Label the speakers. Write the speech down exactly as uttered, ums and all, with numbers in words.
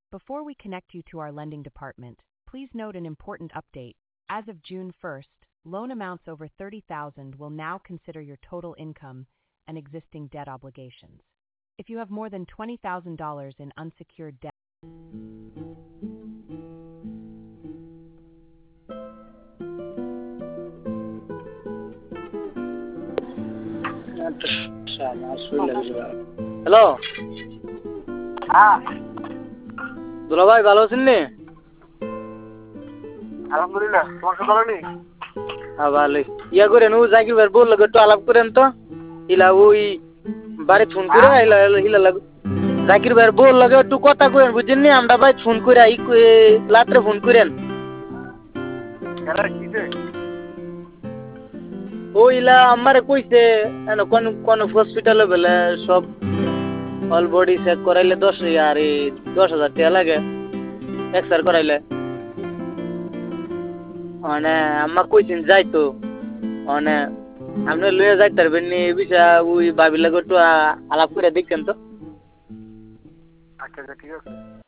Speaker 1: Before we connect you to our lending department, please note an important update. As of June first, loan amounts over thirty thousand dollars will now consider your total income and existing debt obligations. If you have more than twenty thousand dollars in unsecured debt,
Speaker 2: hello
Speaker 3: হ্যাঁ
Speaker 2: দুলা ভাই ভালো আছেন নি?
Speaker 3: আলহামদুলিল্লাহ, তোমার কি ভালো নেই?
Speaker 2: হ্যাঁ ভালোই। ইয়া করেন ও জাকির ভাই বললো একটু আলাপ করেন তো। ইলা ওই বাড়ি ফোন করে ইলা ইলা লাগ জাকির ভাই বল লাগে একটু কথা কইেন বুঝছেন নি? আমরা ভাই ফোন করে আই রাত্রে ফোন করেন।
Speaker 3: এরা কিছে?
Speaker 2: ও ইলা আমারে কইছে এন কোন কোন হসপিটালে বলে সব অল বডি চেক করাইলে দশ হাজার এই দশ হাজার টাকা লাগে এক্সরে করাইলে। মানে আম্মা কইছেন যাইতো মানে আপনি লয়ে যাইতে পারবেন নি বিষয় ওই ভাবির লাগে একটু আলাপ করে দেখেন তো।
Speaker 3: আচ্ছা আচ্ছা ঠিক আছে।